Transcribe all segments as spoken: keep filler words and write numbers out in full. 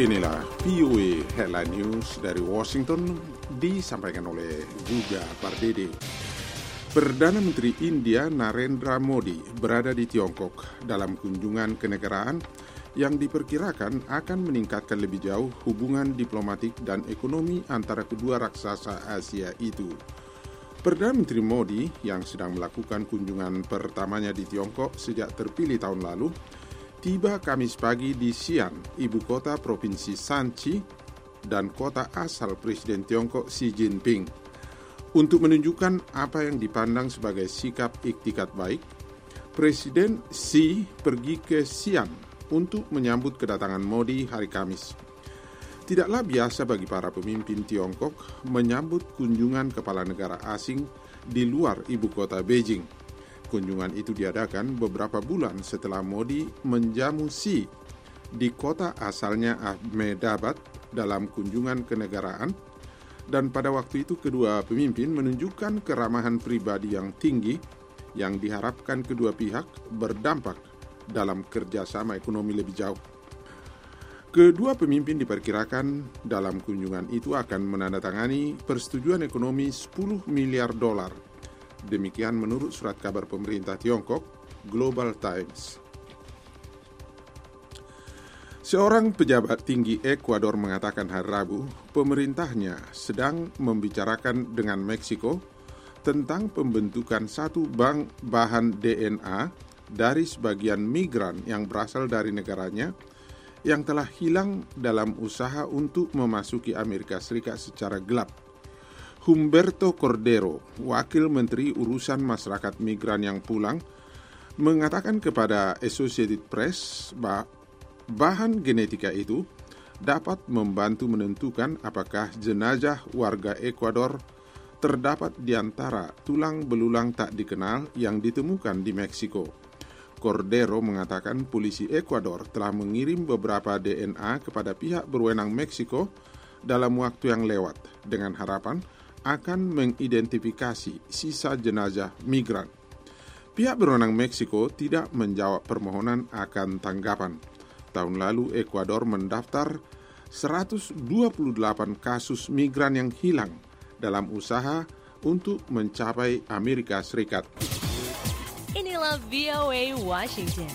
Inilah V O A Headline News dari Washington, disampaikan oleh Guga Pardede. Perdana Menteri India Narendra Modi berada di Tiongkok dalam kunjungan kenegaraan yang diperkirakan akan meningkatkan lebih jauh hubungan diplomatik dan ekonomi antara kedua raksasa Asia itu. Perdana Menteri Modi yang sedang melakukan kunjungan pertamanya di Tiongkok sejak terpilih tahun lalu, tiba Kamis pagi di Xi'an, ibu kota provinsi Shanxi dan kota asal Presiden Tiongkok Xi Jinping. Untuk menunjukkan apa yang dipandang sebagai sikap iktikat baik, Presiden Xi pergi ke Xi'an untuk menyambut kedatangan Modi hari Kamis. Tidaklah biasa bagi para pemimpin Tiongkok menyambut kunjungan kepala negara asing di luar ibu kota Beijing. Kunjungan itu diadakan beberapa bulan setelah Modi menjamu Xi di kota asalnya Ahmedabad dalam kunjungan kenegaraan, dan pada waktu itu kedua pemimpin menunjukkan keramahan pribadi yang tinggi yang diharapkan kedua pihak berdampak dalam kerjasama ekonomi lebih jauh. Kedua pemimpin diperkirakan dalam kunjungan itu akan menandatangani persetujuan ekonomi sepuluh miliar dolar. Demikian menurut surat kabar pemerintah Tiongkok, Global Times. Seorang pejabat tinggi Ekuador mengatakan hari Rabu, pemerintahnya sedang membicarakan dengan Meksiko tentang pembentukan satu bank bahan D N A dari sebagian migran yang berasal dari negaranya yang telah hilang dalam usaha untuk memasuki Amerika Serikat secara gelap. Humberto Cordero, Wakil Menteri Urusan Masyarakat Migran yang pulang, mengatakan kepada Associated Press bahwa bahan genetika itu dapat membantu menentukan apakah jenazah warga Ekuador terdapat di antara tulang belulang tak dikenal yang ditemukan di Meksiko. Cordero mengatakan polisi Ekuador telah mengirim beberapa D N A kepada pihak berwenang Meksiko dalam waktu yang lewat dengan harapan akan mengidentifikasi sisa jenazah migran. Pihak berwenang Meksiko tidak menjawab permohonan akan tanggapan. Tahun lalu Ekuador mendaftar seratus dua puluh delapan kasus migran yang hilang dalam usaha untuk mencapai Amerika Serikat. Inilah V O A Washington.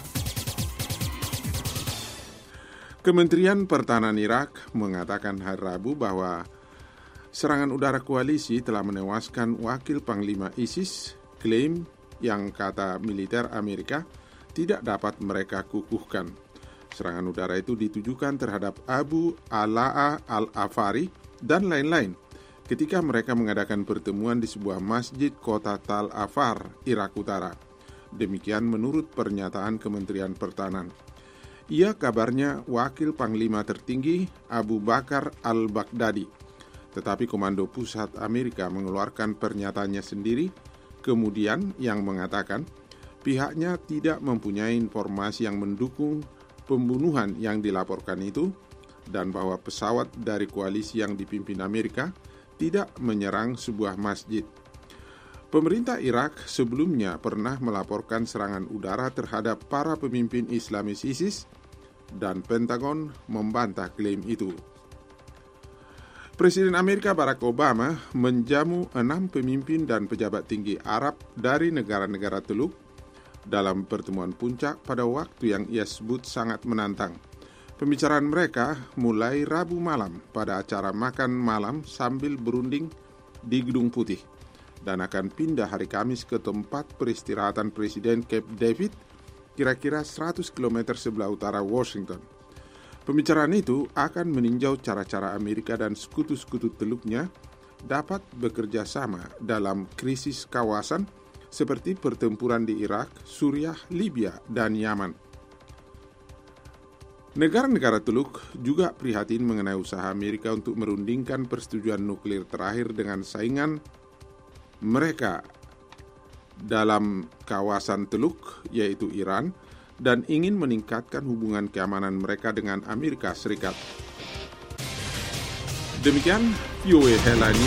Kementerian Pertahanan Irak mengatakan hari Rabu bahwa serangan udara koalisi telah menewaskan wakil Panglima ISIS, klaim yang kata militer Amerika tidak dapat mereka kukuhkan. Serangan udara itu ditujukan terhadap Abu Ala'a al-Afari dan lain-lain ketika mereka mengadakan pertemuan di sebuah masjid kota Tal Afar, Irak Utara. Demikian menurut pernyataan Kementerian Pertahanan. Ia kabarnya wakil Panglima tertinggi Abu Bakar al-Baghdadi. Tetapi Komando Pusat Amerika mengeluarkan pernyataannya sendiri, kemudian yang mengatakan pihaknya tidak mempunyai informasi yang mendukung pembunuhan yang dilaporkan itu dan bahwa pesawat dari koalisi yang dipimpin Amerika tidak menyerang sebuah masjid. Pemerintah Irak sebelumnya pernah melaporkan serangan udara terhadap para pemimpin Islamis ISIS dan Pentagon membantah klaim itu. Presiden Amerika Barack Obama menjamu enam pemimpin dan pejabat tinggi Arab dari negara-negara Teluk dalam pertemuan puncak pada waktu yang ia sebut sangat menantang. Pembicaraan mereka mulai Rabu malam pada acara makan malam sambil berunding di Gedung Putih dan akan pindah hari Kamis ke tempat peristirahatan Presiden Camp David, kira-kira seratus kilometer sebelah utara Washington. Pembicaraan itu akan meninjau cara-cara Amerika dan sekutu-sekutu teluknya dapat bekerja sama dalam krisis kawasan seperti pertempuran di Irak, Suriah, Libya, dan Yaman. Negara-negara Teluk juga prihatin mengenai usaha Amerika untuk merundingkan persetujuan nuklir terakhir dengan saingan mereka dalam kawasan Teluk, yaitu Iran, dan ingin meningkatkan hubungan keamanan mereka dengan Amerika Serikat. Demikian V O A Headline